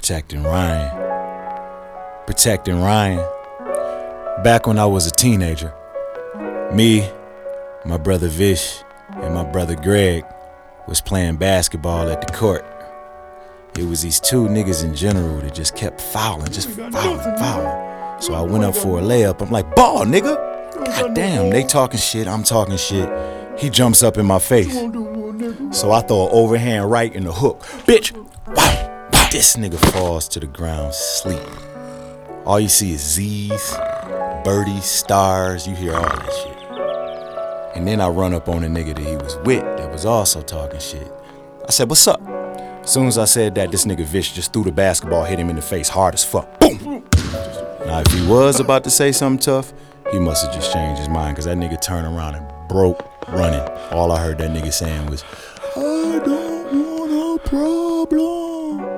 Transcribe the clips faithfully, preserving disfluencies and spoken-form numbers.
Protecting Ryan. Protecting Ryan. Back when I was a teenager, me, my brother Vish, and my brother Greg was playing basketball at the court. It was these two niggas in general that just kept fouling, just fouling, fouling. So I went up for a layup. I'm like, ball, nigga. God damn, they talking shit, I'm talking shit. He jumps up in my face. So I throw an overhand right in the hook. Bitch, wow. This nigga falls to the ground, sleep. All you see is Z's, birdies, stars, you hear all that shit. And then I run up on a nigga that he was with that was also talking shit. I said, what's up? As soon as I said that, this nigga Vish just threw the basketball, hit him in the face hard as fuck. Boom! Now, if he was about to say something tough, he must have just changed his mind, because that nigga turned around and broke running. All I heard that nigga saying was, I don't want a problem.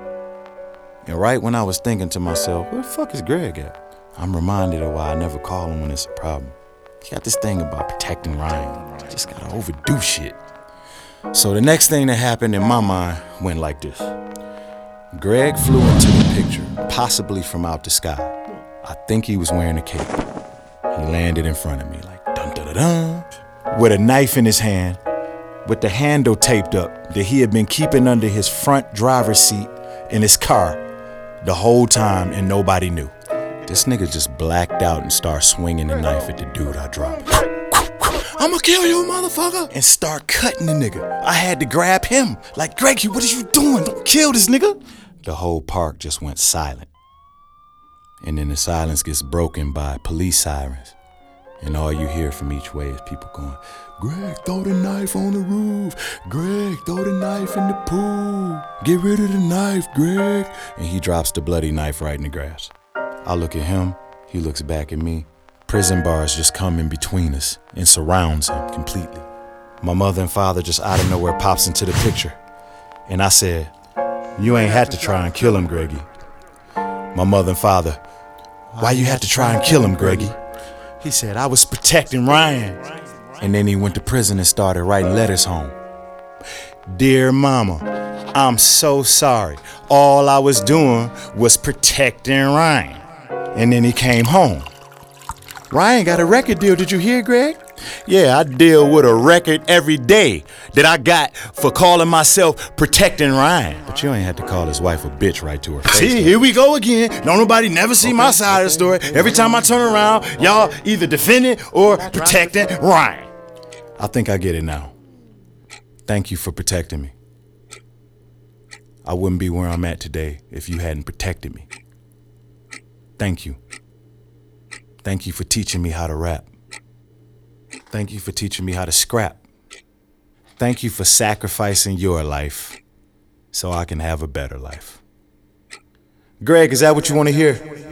And right when I was thinking to myself, where the fuck is Greg at? I'm reminded of why I never call him when it's a problem. He got this thing about protecting Ryan. He just gotta overdo shit. So the next thing that happened in my mind went like this. Greg flew into the picture, possibly from out the sky. I think he was wearing a cape. He landed in front of me like dun dun dun dun, with a knife in his hand, with the handle taped up that he had been keeping under his front driver's seat in his car the whole time, and nobody knew. This nigga just blacked out and started swinging the knife at the dude I dropped. I'ma kill you, motherfucker! And start cutting the nigga. I had to grab him. Like, Greggy, what are you doing? Don't kill this nigga. The whole park just went silent. And then the silence gets broken by police sirens. And all you hear from each way is people going, Greg, throw the knife on the roof. Greg, throw the knife in the pool. Get rid of the knife, Greg. And he drops the bloody knife right in the grass. I look at him, he looks back at me. Prison bars just come in between us and surrounds him completely. My mother and father just out of nowhere pops into the picture. And I said, you ain't had to try and kill him, Greggy. My mother and father, why you had to try and kill him, Greggy? He said, I was protecting Ryan. And then he went to prison and started writing letters home. Dear mama, I'm so sorry. All I was doing was protecting Ryan. And then he came home. Ryan got a record deal, did you hear, Greg? Yeah, I deal with a record every day that I got for calling myself protecting Ryan. But you ain't had to call his wife a bitch right to her face. See, here we go again. Don't nobody never see okay, my side okay, of the story. Okay, every time I turn around, y'all either defending or protecting Ryan. I think I get it now. Thank you for protecting me. I wouldn't be where I'm at today if you hadn't protected me. Thank you. Thank you for teaching me how to rap. Thank you for teaching me how to scrap. Thank you for sacrificing your life so I can have a better life. Greg, is that what you want to hear?